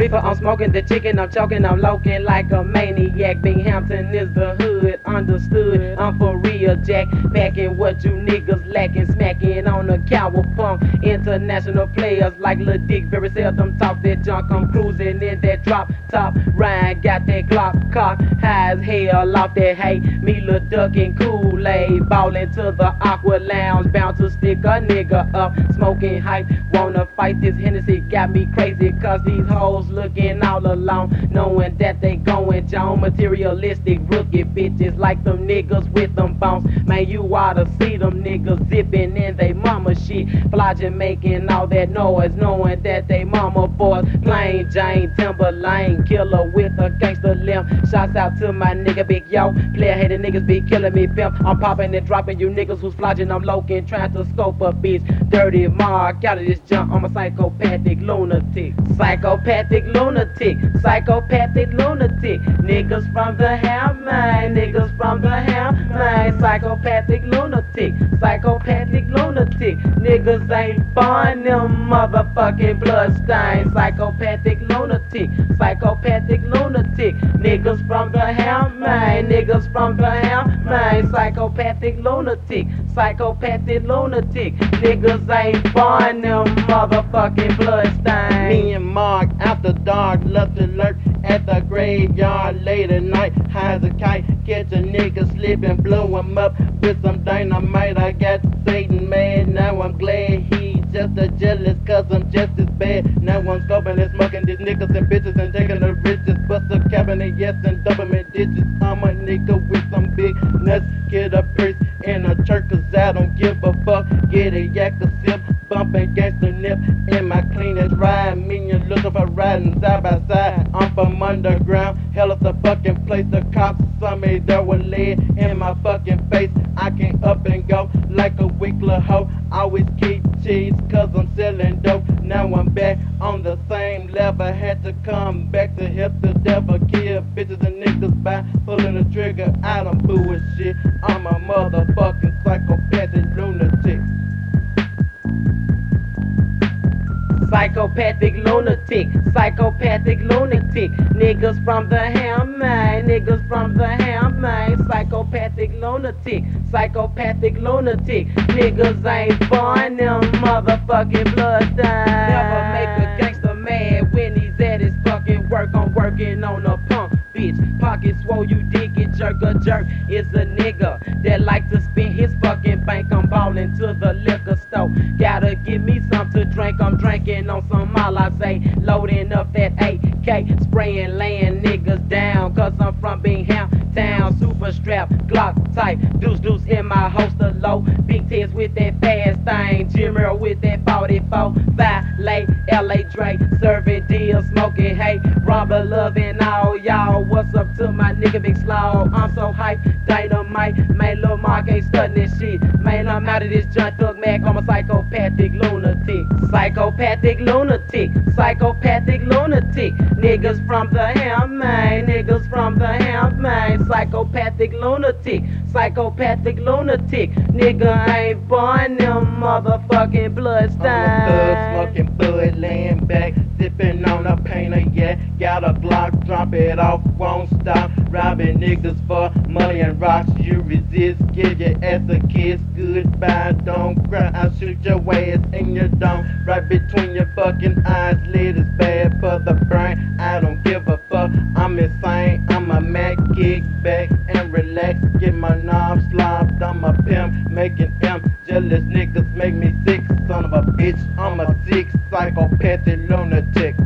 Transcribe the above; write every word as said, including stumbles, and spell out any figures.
reefer, I'm smoking the chicken, I'm choking, I'm loking like a maniac. Binghamton is the hood, understood. I'm for real, Jack. Packing what you niggas lacking, smacking on the cowabunga. International players like Lil Dick very seldom talk that junk. I'm cruising in that drop top. Ryan got that Glock cock, high as hell off that hay. Me Lil Duck and Kool-Aid, ballin' to the Aqua Lounge, bound to stick a nigga up. Smoking hype, wanna fight this Hennessy, got me crazy cause these hoes looking all alone, knowing that they going John. Materialistic rookie bitches like them niggas with them bones. Man, you oughta see them niggas zipping in they mama shit, flogging making all that noise, knowing that they mama boys. Plain Jane Timberlane, killer with a gangster limb. Shouts out to my nigga Big Yo, player hated niggas be killing me pimp. I'm popping and dropping you niggas who's flogging, I'm loking, trying to scope a bitch. Dirty mark out of this junk, I'm a psychopathic lunatic. Psychopathic lunatic, psychopathic lunatic. Niggas from the ham, man, niggas from the ham, man. Psychopathic lunatic, psychopathic lunatic. Niggas ain't born them motherfucking bloodstains. Psychopathic lunatic, psychopathic lunatic. Niggas from the ham, man, niggas from the ham, man. Psychopathic lunatic, psychopathic lunatic. Niggas ain't born them motherfucking bloodstains. Me and Mark after dark, love to lurk at the graveyard late at night. High as a kite, catch a nigga slipping, blow him up with some dynamite. I got Satan mad, now I'm glad he's just a jealous cause I'm just as bad. Now I'm scoping and smoking these niggas and bitches and taking the riches. Bust a cabinet, yes, and double me ditches. I'm a nigga with some big nuts, get a priest in a church cause I don't give a fuck. Get a yak a sip, bumping gangster nip in my cleanest ride. Me and looking for riding side by side. I'm from underground, hell it's a fucking place. The cops saw me, there was lead in my fucking face. I can't up and go like a weak little hoe. Always keep cheese cause I'm selling dope. Now I'm back on the same level. Had to come back to help the devil kill bitches and niggas by pulling the trigger. I don't bullshit. I'm a motherfucking psychopathic lunatic. Psychopathic lunatic, psychopathic lunatic. Niggas from the ham, man, niggas from the ham, man. Psychopathic lunatic, psychopathic lunatic. Niggas ain't born them motherfucking bloodstains. Never make a gangster mad when he's at his fucking work. I'm working on a pump, bitch. Pockets swole, you dig it, jerk a jerk. It's a nigga that like to spend his fucking bank. I'm ballin' to the liquor store. Gotta give me some to drink. I'm drinking on some Alizé, loading up that eight K, spraying, laying niggas down. Cause I'm from Binghamton, super strap, Glock type, deuce deuce in my holster low. Big tits with that fast thing, Jim Earl with that forty-four. Violate, L A Dre, serving deals, smoking hay. Robber loving all y'all. What's up to my nigga Big Slaw? I'm so hype, dynamite. Man, Lil Mark ain't studying this shit. Man, I'm out of this junk, Thug Mac. I'm a psychopathic lunatic. Psychopathic lunatic, psychopathic lunatic. Niggas from the ham, man, niggas from the ham, man. Psychopathic lunatic, psychopathic lunatic. Nigga ain't born them motherfucking bloodstains. I'm a thug smoking bud, laying back, sipping on a painter, yeah. Got a Glock, drop it off, won't stop. Robbing niggas for money and rocks. You resist, give your ass a kiss. Goodbye, don't cry. I'll shoot your ass in your dome, right between your fucking eyes. Lit is bad for the brain. I don't give a fuck. I'm insane. I'm a Mac. Kick back and relax. Get my knob slobbed. I'm a pimp, making M. Jealous niggas make me sick. Son of a bitch. I'm a sick psychopathic lunatic.